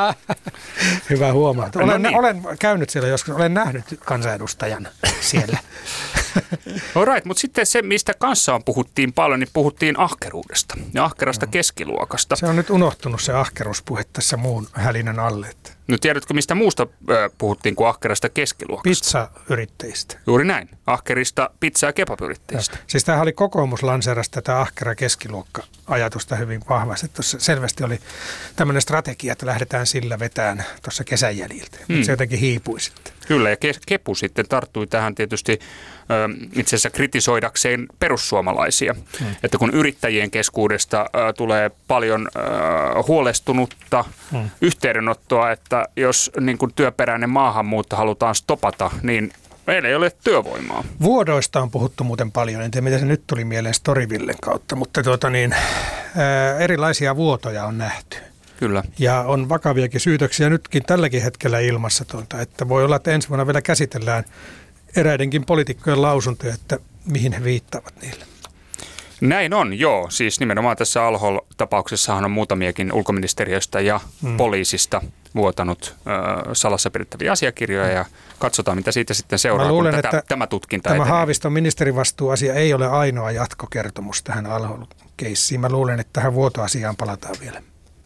Hyvä huomata. Olen, no niin. olen käynyt siellä joskus, olen nähnyt kansanedustajan siellä. All right, mutta sitten se, mistä kanssa on puhuttiin paljon, niin puhuttiin ahkeruudesta ja ahkerasta keskiluokasta. Se on nyt unohtunut se ahkeruuspuhe tässä muun hälinän alle. No tiedätkö, mistä muusta ö, puhuttiin kuin ahkerasta keskiluokasta? Pizzayrittäjistä. Juuri näin. Ahkerista pizza- ja kebab-yrittäjistä. Siis tämähän oli kokoomus lanseerasi tätä ahkera keskiluokka-ajatusta hyvin vahvasti. Tuossa selvästi oli tämmöinen strategia, että lähdetään sillä vetään tuossa kesän jäljiltä. Hmm. Se jotenkin hiipui sitten. Kyllä, ja Kepu sitten tarttui tähän tietysti ö, itse asiassa kritisoidakseen perussuomalaisia. Hmm. Että kun yrittäjien keskuudesta ö, tulee paljon ö, huolestunutta hmm. yhteydenottoa, että jos niin kuin työperäinen maahanmuutto halutaan stopata, niin meillä ei ole työvoimaa. Vuodoista on puhuttu muuten paljon. En tiedä, mitä se nyt tuli mieleen Storyvillen kautta, mutta tuota niin, ää, erilaisia vuotoja on nähty. Kyllä. Ja on vakaviakin syytöksiä nytkin tälläkin hetkellä ilmassa, tuota, että voi olla, että ensi vuonna vielä käsitellään eräidenkin poliitikkojen lausuntoja, että mihin he viittaavat niille. Näin on, joo. Siis nimenomaan tässä Al-Hol-tapauksessahan on muutamiakin ulkoministeriöstä ja hmm. poliisista vuotanut ö, salassa pidettäviä asiakirjoja ja katsotaan, mitä siitä sitten seuraa, luulen, kun tätä, tämä tutkinta tämä etenee. Haaviston ministerivastuuasia ei ole ainoa jatkokertomus tähän Al-Hol-keissiin. Mä luulen, että tähän vuotoasiaan palataan vielä.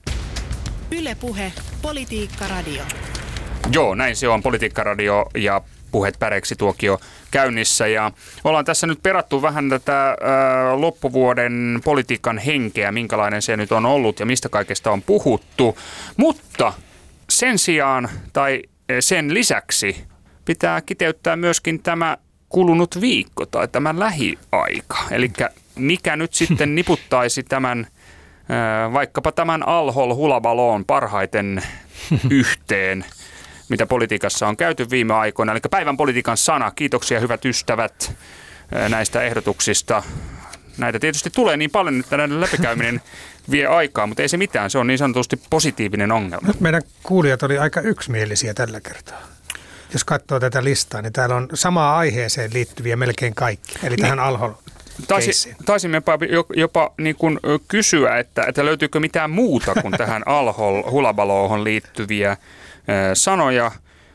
Yle Puhe, Politiikka Radio. Joo, näin se on. Politiikka-radio ja Puheet päreiksi tuokio käynnissä. Ja ollaan tässä nyt perattu vähän tätä ä, loppuvuoden politiikan henkeä, minkälainen se nyt on ollut ja mistä kaikesta on puhuttu. Mutta sen sijaan tai sen lisäksi pitää kiteyttää myöskin tämä kulunut viikko tai tämä lähiaika. Eli mikä nyt sitten niputtaisi tämän vaikkapa tämän Al-Hol-Hulabaloon parhaiten yhteen, mitä politiikassa on käyty viime aikoina. Eli päivän politiikan sana. Kiitoksia hyvät ystävät näistä ehdotuksista. Näitä tietysti tulee niin paljon, että näiden läpikäyminen vie aikaa, mutta ei se mitään. Se on niin sanotusti positiivinen ongelma. Nyt meidän kuulijat oli aika yksimielisiä tällä kertaa. Jos katsoo tätä listaa, niin täällä on samaan aiheeseen liittyviä melkein kaikki. Eli niin. Tähän Al-Hol. Taisi, taisimmepa jopa, jopa niin kuin kysyä, että, että löytyykö mitään muuta kuin tähän Al-Hol-Hulabaloohon liittyviä äh, sanoja.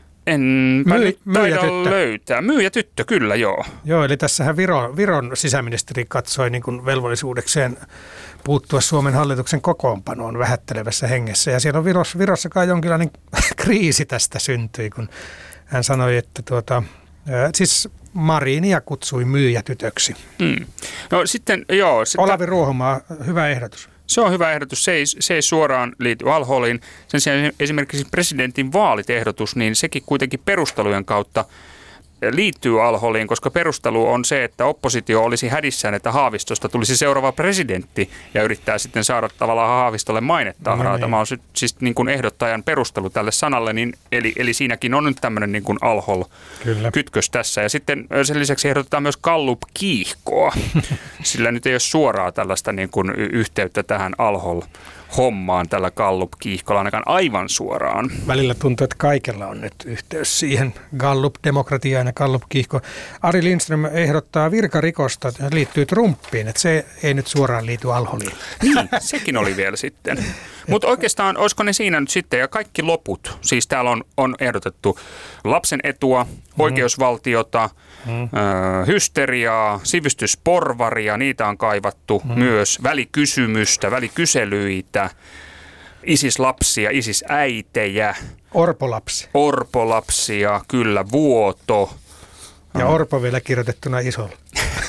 Enpä Myy, nyt taida löytää. Myyjätyttö, kyllä joo. Joo, eli tässähän Viro, Viron sisäministeri katsoi niin kuin velvollisuudekseen puuttua Suomen hallituksen kokoonpanoon vähättelevässä hengessä. Ja siellä on Virossa, Virossakaan jonkinlainen kriisi tästä syntyi, kun hän sanoi, että tuota, äh, siis Marinia kutsui myyjätytöksi. Hmm. No sitten, joo. Se, Olavi Ruohomaa, hyvä ehdotus. Se on hyvä ehdotus. Se ei, se ei suoraan liity Al-Holiin. Sen sijaan esimerkiksi presidentin vaalitehdotus, niin sekin kuitenkin perustelujen kautta liittyy Al-Holiin, koska perustelu on se, että oppositio olisi hädissään, että Haavistosta tulisi seuraava presidentti ja yrittää sitten saada tavallaan Haavistolle mainetta. No niin. Tämä on siis niin kuin ehdottajan perustelu tälle sanalle, niin, eli, eli siinäkin on nyt tämmöinen niin kuin Al-Hol-kytkös tässä. Ja sitten sen lisäksi ehdotetaan myös Gallup-kiihkoa, sillä nyt ei ole suoraa tällaista niin kuin yhteyttä tähän Al-Hol hommaan tällä Gallup-kiihkolla ainakaan aivan suoraan. Välillä tuntuu, että kaikella on nyt yhteys siihen. Gallup-demokratiaan ja Gallup-kiihko. Ari Lindström ehdottaa virkarikosta, että liittyy Trumpiin, että se ei nyt suoraan liity Al-Holiin. Niin, sekin oli vielä sitten. Mutta oikeastaan, olisiko ne siinä nyt sitten, ja kaikki loput, siis täällä on, on ehdotettu lapsen etua, oikeusvaltiota, mm. ö, hysteriaa, sivistysporvaria, niitä on kaivattu mm. myös, välikysymystä, välikyselyitä, isislapsia, isisäitejä. Orpolapsi. Orpolapsia, kyllä, vuoto. Ja Orpo vielä kirjoitettuna isolla.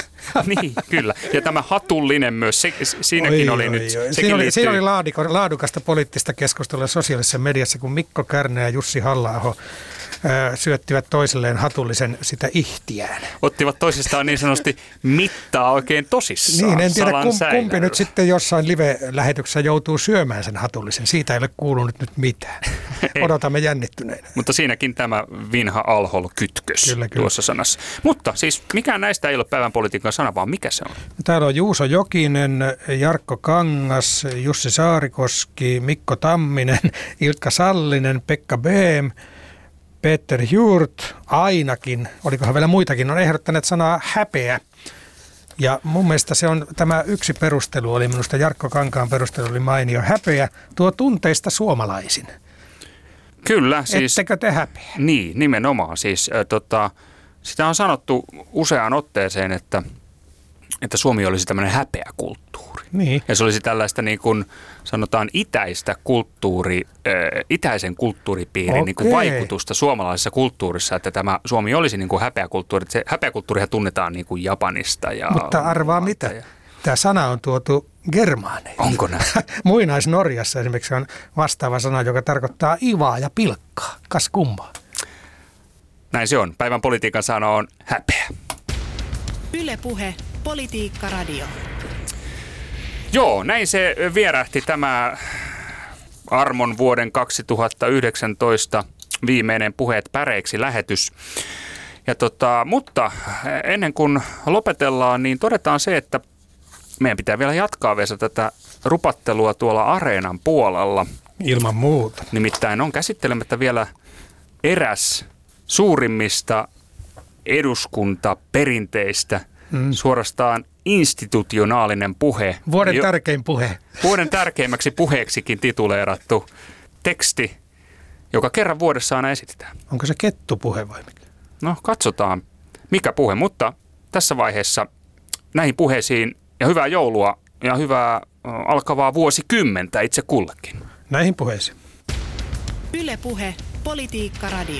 Niin, kyllä. Ja tämä hatullinen myös, se, siinäkin oi, oli oi, nyt. Oi. Siinä oli, siinä oli laadiko, laadukasta poliittista keskustelua sosiaalisessa mediassa, kun Mikko Kärnä ja Jussi Halla-aho syöttivät toisilleen hatullisen sitä ihtiään. Ottivat toisistaan niin sanotusti mittaa oikein tosissaan. Niin, en tiedä kum, kumpi nyt sitten jossain live-lähetyksessä joutuu syömään sen hatullisen. Siitä ei ole kuulunut nyt mitään. Odotamme jännittyneinä. Mutta siinäkin tämä vinha alhol-kytkös kyllä, kyllä. tuossa sanassa. Mutta siis mikään näistä ei ole päivän politiikan sana, vaan mikä se on? Täällä on Juuso Jokinen, Jarkko Kangas, Jussi Saarikoski, Mikko Tamminen, Ilkka Sallinen, Pekka Behm, Peter Hjort, ainakin, olikohan vielä muitakin, on ehdottaneet sanaa häpeä. Ja mun mielestä se on, tämä yksi perustelu oli, minusta Jarkko Kankaan perustelu oli mainio, häpeä tuo tunteista suomalaisin. Kyllä. Siis, ettekö te häpeä? Niin, nimenomaan. Siis, äh, tota, sitä on sanottu useaan otteeseen, että, että Suomi olisi tämmöinen häpeäkulttuuri. Niin. Ja se olisi tällaista niin kuin sanotaan itäistä kulttuuri, äh, itäisen kulttuuripiirin niin kuin vaikutusta suomalaisessa kulttuurissa, että tämä Suomi olisi niin kuin häpeäkulttuuri. Se häpeäkulttuurihan tunnetaan niin kuin Japanista. Ja mutta arvaa mitä? Ja tämä sana on tuotu germaaneille. Onko näin? Muinais-Norjassa esimerkiksi on vastaava sana, joka tarkoittaa ivaa ja pilkkaa. Kas kummaa. Näin se on. Päivän politiikan sana on häpeä. Yle Puhe, Politiikka Radio. Joo, näin se vierähti tämä Armon vuoden kaksituhattayhdeksäntoista viimeinen Puheet päreiksi -lähetys. Ja tota, mutta ennen kuin lopetellaan, niin todetaan se, että meidän pitää vielä jatkaa Vesa tätä rupattelua tuolla Areenan puolella. Ilman muuta. Nimittäin on käsittelemättä vielä eräs suurimmista eduskuntaperinteistä, mm. suorastaan institutionaalinen puhe. Vuoden jo, tärkein puhe. Vuoden tärkeimmäksi puheeksikin tituleerattu teksti, joka kerran vuodessa aina esitetään. Onko se kettupuhe vai mikä? No katsotaan, mikä puhe, mutta tässä vaiheessa näihin puheisiin ja hyvää joulua ja hyvää alkavaa vuosikymmentä itse kullekin. Näihin puheisiin. Yle Puhe, Politiikka Radio.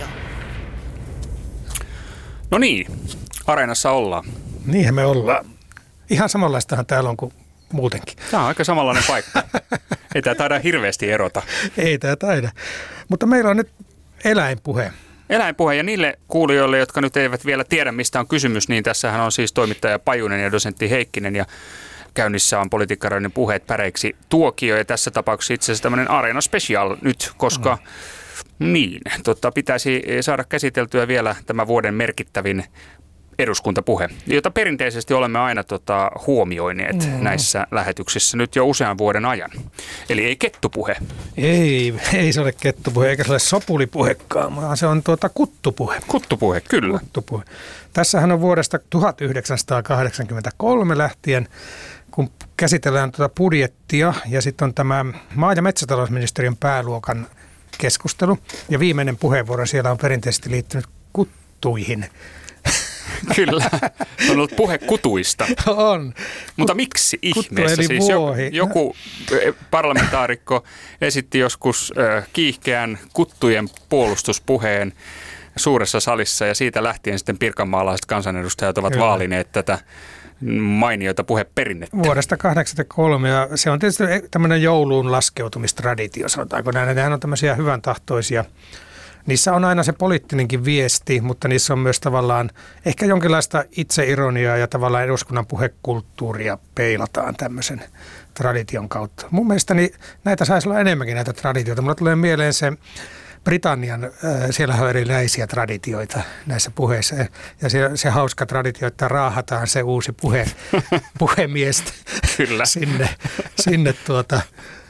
No niin, Areenassa ollaan. Niinhän me ollaan. Ihan samanlaistahan täällä on kuin muutenkin. Tämä on aika samanlainen paikka. Ei tämä taida hirveästi erota. Ei tämä taida. Mutta meillä on nyt eläinpuhe. Eläinpuhe, ja niille kuulijoille, jotka nyt eivät vielä tiedä, mistä on kysymys, niin tässähän on siis toimittaja Pajunen ja dosentti Heikkinen, ja käynnissä on Politiikka-radion Puheet päreiksi -tuokio, ja tässä tapauksessa itse asiassa tämmöinen Areena Special nyt, koska mm. niin, tota, pitäisi saada käsiteltyä vielä tämä vuoden merkittävin eduskuntapuhe, jota perinteisesti olemme aina tota, huomioineet mm. näissä lähetyksissä nyt jo usean vuoden ajan. Eli ei kettupuhe. Ei, ei se ole kettupuhe, eikä se ole sopulipuhekaan, vaan se on tuota kuttupuhe. Kuttupuhe, kyllä. Kuttupuhe. Tässähän on vuodesta tuhatyhdeksänsataakahdeksankymmentäkolme lähtien, kun käsitellään tuota budjettia, ja sitten on tämä maa- ja metsätalousministeriön pääluokan keskustelu, ja viimeinen puheenvuoro siellä on perinteisesti liittynyt kuttuihin. Kyllä, on ollut puhe kutuista. On. Mutta miksi ihmeessä? Siis joku, joku parlamentaarikko esitti joskus äh, kiihkeän kuttujen puolustuspuheen suuressa salissa, ja siitä lähtien sitten pirkanmaalaiset kansanedustajat ovat Kyllä. vaalineet tätä mainioita puheperinnettä. Vuodesta kahdeksankymmentäkolme, ja se on tietysti tämmöinen jouluun laskeutumistraditio, sanotaanko näin. Nehän on tämmöisiä hyvän tahtoisia. Niissä on aina se poliittinenkin viesti, mutta niissä on myös tavallaan ehkä jonkinlaista itseironiaa ja tavallaan eduskunnan puhekulttuuria peilataan tämmöisen tradition kautta. Mun mielestäni näitä saisi olla enemmänkin näitä traditioita. Mulla tulee mieleen se Britannian, siellä on erilaisia traditioita näissä puheissa. Ja se, se hauska traditio, että raahataan se uusi puhe, puhemies Kyllä. sinne, sinne tuota...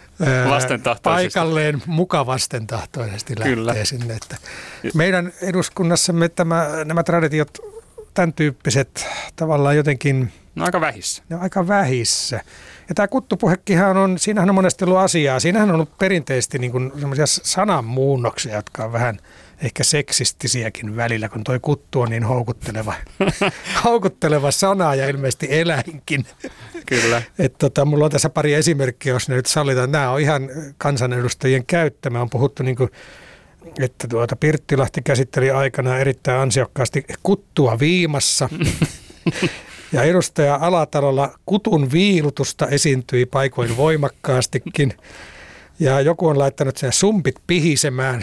paikalleen muka vastentahtoisesti lähtee Kyllä. sinne. Että meidän eduskunnassamme tämä, nämä traditiot, tämän tyyppiset tavallaan jotenkin... No aika vähissä. Ne on aika vähissä. Ja tämä kuttupuhekkihan on, siinähän on monesti ollut asiaa. Siinähän on ollut perinteisesti niin kuin semmoisia sananmuunnoksia, jotka on vähän ehkä seksistisiäkin välillä, kun toi kuttu on niin houkutteleva, houkutteleva sana ja ilmeisesti eläinkin. Kyllä. Että tota, mulla on tässä pari esimerkkiä, jos ne nyt sallitaan. Nämä on ihan kansanedustajien käyttämä. On puhuttu niin kuin, että tuota Pirttilahti käsitteli aikana erittäin ansiokkaasti kuttua viimassa. Ja edustaja Alatalolla kutun viilutusta esiintyi paikoin voimakkaastikin. Ja joku on laittanut sen sumpit pihisemään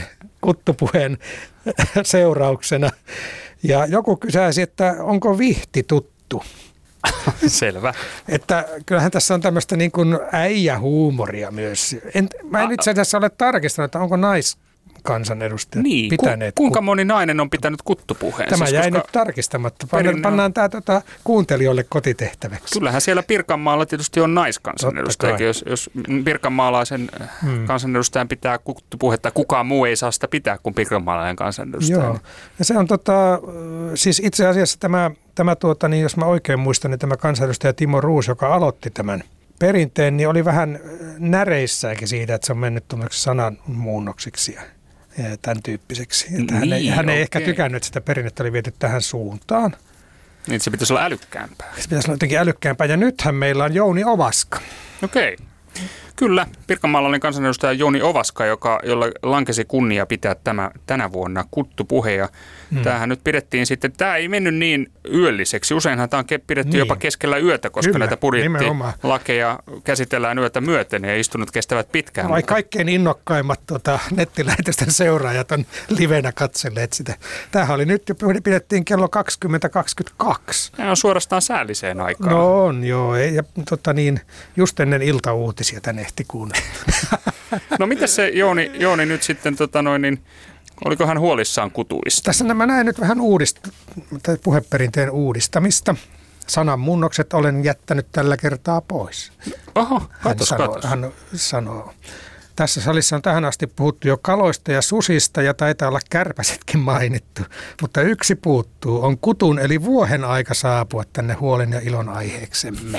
kuttupuheen seurauksena. Ja joku kysäisi, että onko vihti tuttu? Selvä. Että kyllähän tässä on tämmöistä niin kuin äijähuumoria myös. En, mä en itse asiassa ole tarkistanut, että onko naiskansanedustajat niin, pitäneet. Ku, kuinka moni nainen on pitänyt kuttupuheen? Tämä siis, jäi nyt tarkistamatta. Pannaan, pannaan tämä tota, kuuntelijoille kotitehtäväksi. Kyllähän siellä Pirkanmaalla tietysti on naiskansanedustajakin. Jos, jos pirkanmaalaisen hmm. kansanedustajan pitää kuttupuhetta, kukaan muu ei saa sitä pitää kuin pirkanmaalainen kansanedustaja. Joo. Ja se on tota, siis itse asiassa tämä, tämä tuota, niin jos mä oikein muistan, niin tämä kansanedustaja Timo Roos, joka aloitti tämän perinteen, niin oli vähän näreissäänkin siitä, että se on mennyt sananmuunnoksiksi ja tämän tyyppiseksi. Että niin, hän ei, hän ei ehkä tykännyt, että sitä perinnettä oli viety tähän suuntaan. Niin, se pitäisi olla älykkäämpää. Se pitäisi olla jotenkin älykkäämpää. Ja nythän meillä on Jouni Ovaska. Okei. Okay. Kyllä, pirkanmaalainen kansanedustaja Jouni Ovaska, joka, jolla lankesi kunnia pitää tämä, tänä vuonna kuttupuhe. Ja hmm. tämähän nyt pidettiin sitten, tämä ei mennyt niin yölliseksi. Useinhan tämä on pidetty niin. jopa keskellä yötä, koska Kyllä, näitä budjettilakeja käsitellään yötä myöten ja istunut kestävät pitkään. Vai mutta... kaikkein innokkaimmat tota, nettilähetysten seuraajat on livenä katselleet sitä. Tämähän oli nyt jo pidettiin kello kaksikymmentä kaksikymmentäkaksi. Tämä on suorastaan säälliseen aikaan. No on, joo. Ja tota niin, just ennen iltauutisia tänne ehti kuunnella. No miten se Jouni, Jouni nyt sitten, tota noin, niin, oliko hän huolissaan kutuista? Tässä mä näen nyt vähän uudist- puheperinteen uudistamista. Sananmuunnokset olen jättänyt tällä kertaa pois. Oho, hän, katos, sanoo, katos. hän sanoo. Tässä salissa on tähän asti puhuttu jo kaloista ja susista ja taitaa olla kärpäsetkin mainittu. Mutta yksi puuttuu, on kutun eli vuohen aika saapua tänne huolen ja ilon aiheeksemme.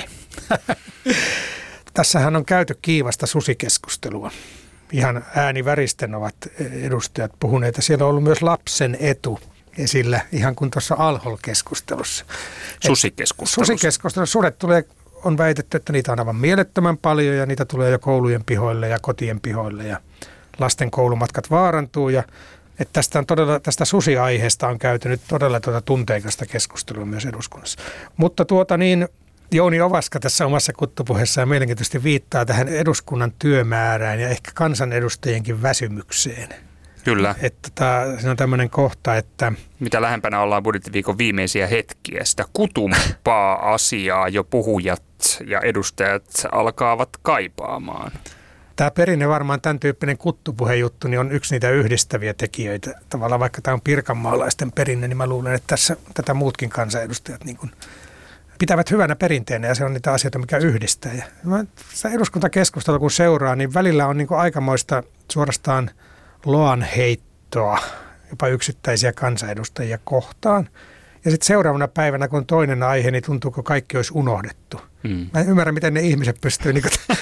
Tässähän on käyty kiivasta susikeskustelua. Ihan ääniväristen ovat edustajat puhuneet. Siellä on ollut myös lapsen etu esillä, ihan kuin tuossa Al-Hol-keskustelussa. Susikeskustelussa. Susikeskustelussa. Sudet tulee, on väitetty, että niitä on aivan mielettömän paljon ja niitä tulee jo koulujen pihoille ja kotien pihoille ja lasten koulumatkat vaarantuu. Ja, että tästä, on todella, tästä susiaiheesta on käyty nyt todella tuota tunteikasta keskustelua myös eduskunnassa. Mutta tuota niin... Jouni Ovaska tässä omassa kuttupuheessaan mielenkiintoisesti viittaa tähän eduskunnan työmäärään ja ehkä kansanedustajienkin väsymykseen. Kyllä. Että ta, siinä on tämmöinen kohta, että... Mitä lähempänä ollaan budjettiviikon viimeisiä hetkiä, sitä kutumpaa asiaa jo puhujat ja edustajat alkaavat kaipaamaan. Tämä perinne varmaan tämän tyyppinen kuttupuhejuttu niin on yksi niitä yhdistäviä tekijöitä. Tavallaan vaikka tämä on pirkanmaalaisten perinne, niin mä luulen, että tässä tätä muutkin kansanedustajat niin kuin pitävät hyvänä perinteenä ja se on niitä asioita, mikä yhdistää. Ja sitä eduskuntakeskustelua kun seuraa, niin välillä on niin kuin aikamoista suorastaan loanheittoa jopa yksittäisiä kansanedustajia kohtaan. Ja sitten seuraavana päivänä, kun on toinen aihe, niin tuntuuko kaikki olisi unohdettu. Hmm. Mä en ymmärrä, miten ne ihmiset pystyy niin kuin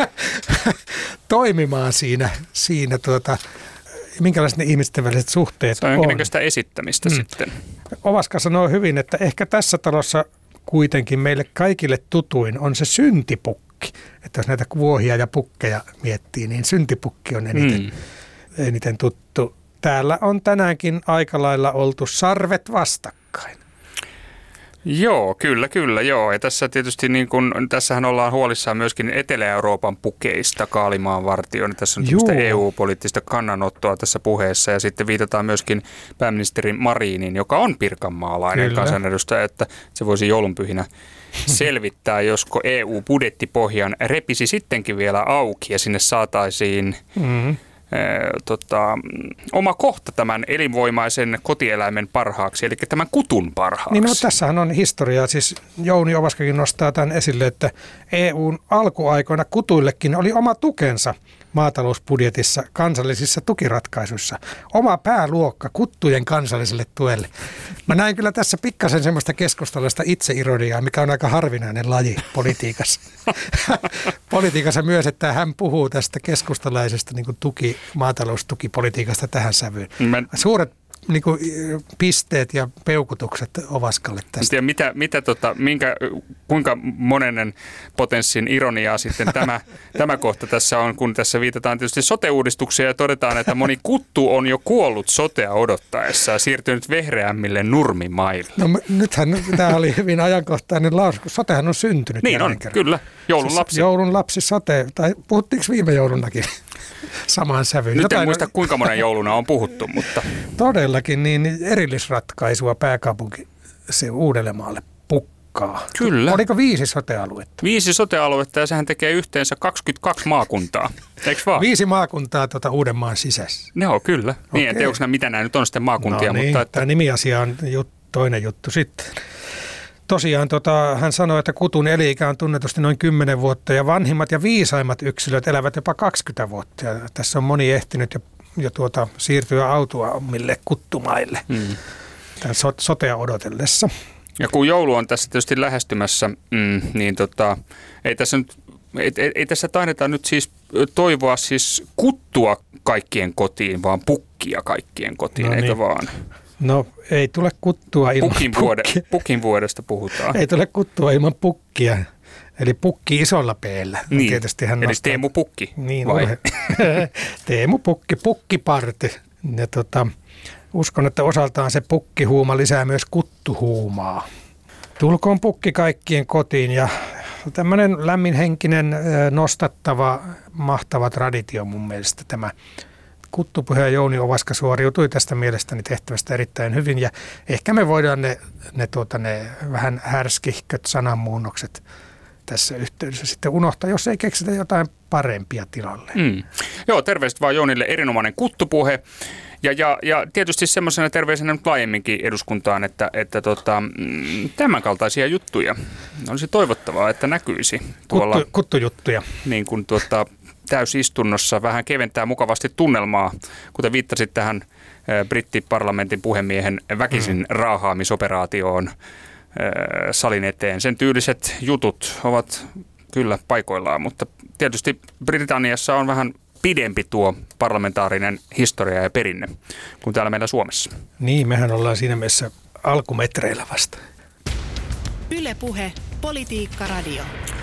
toimimaan siinä, siinä tuota, minkälaiset ne ihmisten väliset suhteet on. Se on jonkinnäköistä esittämistä hmm. sitten. Ovaska sanoo hyvin, että ehkä tässä talossa kuitenkin meille kaikille tutuin on se syntipukki. Että jos näitä vuohia ja pukkeja miettii, niin syntipukki on eniten, mm. eniten tuttu. Täällä on tänäänkin aika lailla oltu sarvet vastakkain. Joo, kyllä, kyllä, joo. Ja tässä tietysti niin kun, tässähän ollaan huolissaan myöskin Etelä-Euroopan pukeista Kaalimaan vartioon. Tässä on tämmöistä E U-poliittista kannanottoa tässä puheessa ja sitten viitataan myöskin pääministeri Mariniin, joka on pirkanmaalainen kyllä. kansanedustaja, että se voisi joulunpyhinä selvittää, josko E U-budjettipohjan repisi sittenkin vielä auki ja sinne saataisiin... Mm. Tota, oma kohta tämän elinvoimaisen kotieläimen parhaaksi, eli tämän kutun parhaaksi. Niin no, tässähän on historiaa. Siis Jouni Ovaskakin nostaa tämän esille, että E U:n alkuaikoina kutuillekin oli oma tukensa maatalousbudjetissa kansallisissa tukiratkaisuissa. Oma pääluokka kuttujen kansalliselle tuelle. Mä näin kyllä tässä pikkasen semmoista keskustelusta itseironiaa, mikä on aika harvinainen laji politiikassa. Politiikassa myös, että hän puhuu tästä keskustalaisesta niin kuin tuki, maataloustukipolitiikasta tähän sävyyn. Mä... Suuret niin kuin, pisteet ja peukutukset Ovaskalle tästä. Ja mitä, mitä tota, minkä, kuinka monennen potenssin ironiaa sitten tämä, tämä kohta tässä on, kun tässä viitataan tietysti sote-uudistuksia ja todetaan, että moni kuttu on jo kuollut sotea odottaessa ja siirtynyt vehreämmille nurmimaille. No nythän tämä oli hyvin ajankohtainen lausu, kun sotehan on syntynyt. Niin on, kerran. Kyllä. Joulun lapsi. Siis joulun lapsi sote, tai puhuttiinko viime joulunakin? samaan sävyyn. Nyt Jotain en muista, kuinka monen jouluna on puhuttu, mutta... Todellakin, niin erillisratkaisua pääkaupunki se Uudellemaalle pukkaa. Kyllä. Oliko viisi sote-aluetta? Viisi sote-aluetta ja sehän tekee yhteensä kaksikymmentäkaksi maakuntaa, eikö vaan? Viisi maakuntaa tuota Uudenmaan sisässä. Joo, kyllä. Okei. Niin, en tiedä, onko nämä, mitä nämä nyt on sitten maakuntia, No niin, mutta... Että... Tämä nimiasia on jut, toinen juttu sitten. Tosiaan tota, hän sanoi, että kutun eli-ikä on tunnetusti noin kymmenen vuotta ja vanhimmat ja viisaimmat yksilöt elävät jopa kaksikymmentä vuotta. Ja tässä on moni ehtinyt jo, jo tuota, siirtyä autoammille kuttumaille hmm. tämän so, sotea odotellessa. Ja kun joulu on tässä tietysti lähestymässä, mm, niin tota, ei, tässä nyt, ei, ei, ei tässä taideta nyt siis toivoa siis kuttua kaikkien kotiin, vaan pukkia kaikkien kotiin, no eikä niin. vaan? No ei tule kuttua ilman pukin, vuode, pukin vuodesta puhutaan. Ei tule kuttua ilman pukkia. Eli pukki isolla P:llä. Niin. Tietysti hän Eli nostaa... Teemu Pukki, niin, vai? Teemu Pukki, pukkiparty. Ja tota, uskon, että osaltaan se pukkihuuma lisää myös kuttuhuumaa. Tulkoon pukki kaikkien kotiin ja tämmöinen lämminhenkinen, nostattava, mahtava traditio mun mielestä tämä kuttupuhe ja Jouni Ovaska suoriutui tästä mielestäni tehtävästä erittäin hyvin ja ehkä me voidaan ne, ne, tuota, ne vähän härskihköt sananmuunnokset tässä yhteydessä sitten unohtaa, jos ei keksitä jotain parempia tilalle. Mm. Joo, terveiset vaan Jounille, erinomainen kuttupuhe. Ja, ja, ja tietysti semmoisena terveisenä nyt laajemminkin eduskuntaan, että, että tota, tämän kaltaisia juttuja olisi toivottavaa, että näkyisi tuolla Kuttu, kuttujuttuja. Niin kuin tuota, täysistunnossa vähän keventää mukavasti tunnelmaa, kuten viittasit tähän brittiparlamentin puhemiehen väkisin mm. raahaamisoperaatioon salin eteen. Sen tyyliset jutut ovat kyllä paikoillaan, mutta tietysti Britanniassa on vähän pidempi tuo parlamentaarinen historia ja perinne kuin täällä meillä Suomessa. Niin, mehän ollaan siinä mielessä alkumetreillä vasta. Yle Puhe, Politiikka Radio.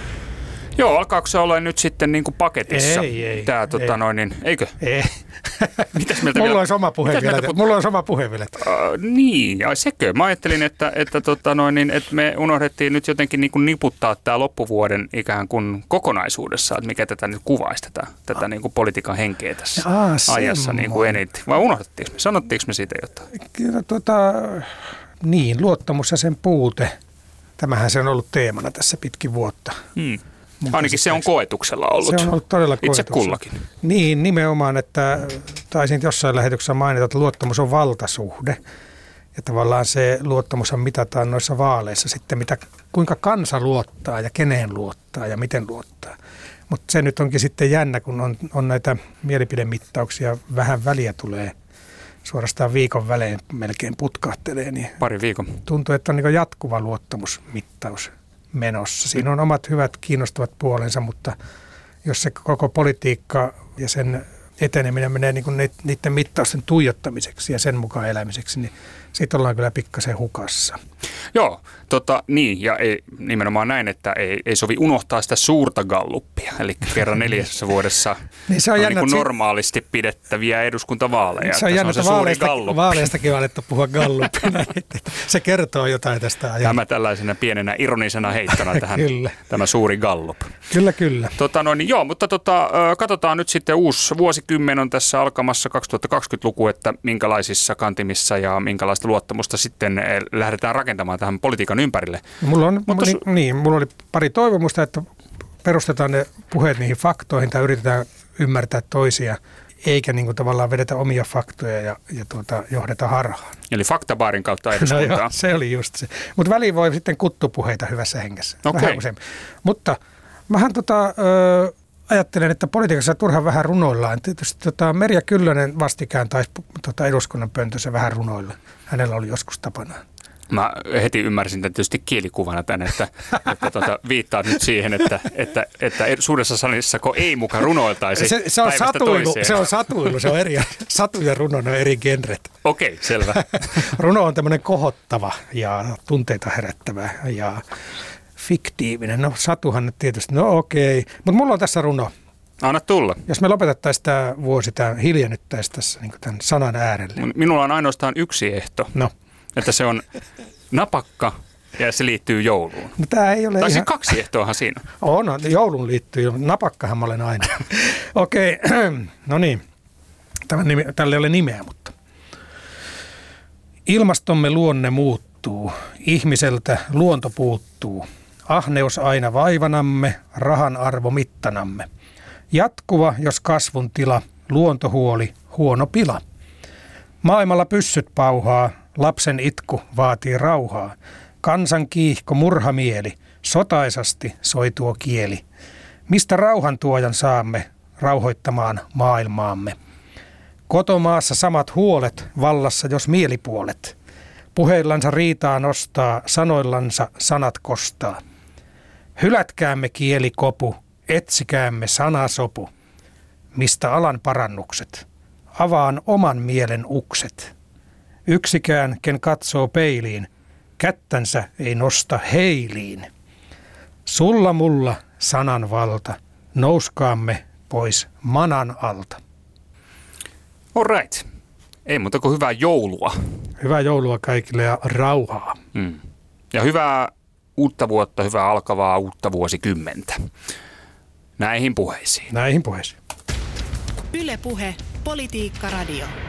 Joo, alkaako se olla nyt sitten niin kuin paketissa? Ei, ei. Tää, tota, ei. Noin, niin, eikö? Ei. Mitäs mieltä Mulla vielä? on sama puhe vielä. Mieltä, Mulla on sama puhe vielä. Uh, niin, ja sekö? Mä ajattelin, että, että, tota, noin, niin, että me unohdettiin nyt jotenkin niin kuin niputtaa tämä loppuvuoden ikään kuin kokonaisuudessa, että mikä tätä nyt kuvaisi, tätä, tätä niin kuin politiikan henkeä tässä Aa, ajassa niin kuin eniten. Vai unohdettiinko me? Sanottiinko me siitä jotain? Kyllä, tota, niin, luottamus ja sen puute. Tämähän se on ollut teemana tässä pitkin vuotta. Hmm. Ainakin se on koetuksella ollut. Se on ollut todella itse koetuksella. kullakin. Niin, nimenomaan, että taisin jossain lähetyksessä mainita, että luottamus on valtasuhde. Ja tavallaan se luottamushan mitataan noissa vaaleissa sitten, mitä, kuinka kansa luottaa ja keneen luottaa ja miten luottaa. Mutta se nyt onkin sitten jännä, kun on, on näitä mielipidemittauksia, vähän väliä tulee suorastaan viikon välein melkein putkahtelee. Niin Pari viikon. tuntuu, että on niin jatkuva luottamusmittaus menossa. Siinä on omat hyvät kiinnostavat puolensa, mutta jos se koko politiikka ja sen eteneminen menee niin kuin niiden mittausten tuijottamiseksi ja sen mukaan elämiseksi, niin siitä ollaan kyllä pikkasen hukassa. Joo, tota, niin, ja ei, nimenomaan näin, että ei, ei sovi unohtaa sitä suurta galluppia, eli kerran neljässä vuodessa niin se on, on jännä, niin kuin si- normaalisti pidettäviä eduskuntavaaleja. Se on jännä, se, että on se vaaleista, gallup. vaaleistakin on alettu puhua galluppina. Se kertoo jotain tästä ajasta. Tämä tällaisena pienenä ironisena heittona tähän, Kyllä. tämä suuri gallup. Kyllä, kyllä. Tota, no, niin, joo, mutta tota, katsotaan nyt sitten uusi vuosikymmen on tässä alkamassa kaksituhattakaksikymmentäluku, että minkälaisissa kantimissa ja minkälaista luottamusta sitten lähdetään rakentamaan tähän politiikan ympärille. Mulla, on, Mutta niin, niin, mulla oli pari toivomusta, että perustetaan ne puheet niihin faktoihin tai yritetään ymmärtää toisia, eikä niin kuin tavallaan vedetä omia faktoja ja, ja tuota, johdeta harhaan. Eli faktabaarin kautta No eduskuntaa. joo, se oli just se. Mutta väliin voi sitten kuttupuheita hyvässä hengessä. Okei. Vähän useammin. Mutta mähän tota, ö, ajattelen, että politiikassa turhan vähän runoillaan. Tietysti tota, Merja Kyllönen vastikään taisi tota, eduskunnan pöntössä vähän runoilla. Hänellä oli joskus tapanaan. Mä heti ymmärsin tämän tietysti kielikuvana tämän, että, että tuota, viittaat nyt siihen, että, että, että suuressa salissa, kun ei muka runoiltaisi Se, se, on päivästä satuilu, toiseen. se on satuilu, se on eri. Satu ja runo, ne on eri genret. Okei, selvä. Runo on tämmöinen kohottava ja tunteita herättävä ja fiktiivinen. No satuhan nyt tietysti, no okei. Mutta mulla on tässä runo. Anna tulla. Jos me lopetettaisiin tämä vuosi, tämä hiljennyttäisiin tässä niin tämän sanan äärelle. Minulla on ainoastaan yksi ehto, No. että se on napakka ja se liittyy jouluun. No, tämä ei ole tai ihan... kaksi ehtoahan siinä on. On, joulun liittyy. Napakkahan mä olen aina. Okei, okay. No niin. Tällä ei ole nimeä, mutta... Ilmastomme luonne muuttuu. Ihmiseltä luonto puuttuu. Ahneus aina vaivanamme, rahan arvo mittanamme. Jatkuva, jos kasvun tila, luontohuoli, huono pila. Maailmalla pyssyt pauhaa, lapsen itku vaatii rauhaa. Kansan kiihko murhamieli, sotaisasti soi tuo kieli. Mistä rauhantuojan saamme rauhoittamaan maailmaamme? Kotomaassa samat huolet, vallassa jos mielipuolet. Puheillansa riitaa nostaa, sanoillansa sanat kostaa. Hylätkäämme kielikopu, etsikäämme sanasopu. Mistä alan parannukset? Avaan oman mielen ukset. Yksikään, ken katsoo peiliin, kättänsä ei nosta heiliin. Sulla mulla sanan valta, nouskaamme pois manan alta. All right. Ei muuta kuin hyvää joulua. Hyvää joulua kaikille ja rauhaa. Mm. Ja hyvää uutta vuotta, hyvää alkavaa uutta vuosikymmentä. Näihin puheisiin. Näihin puheisiin. Yle Puhe, Politiikka Radio.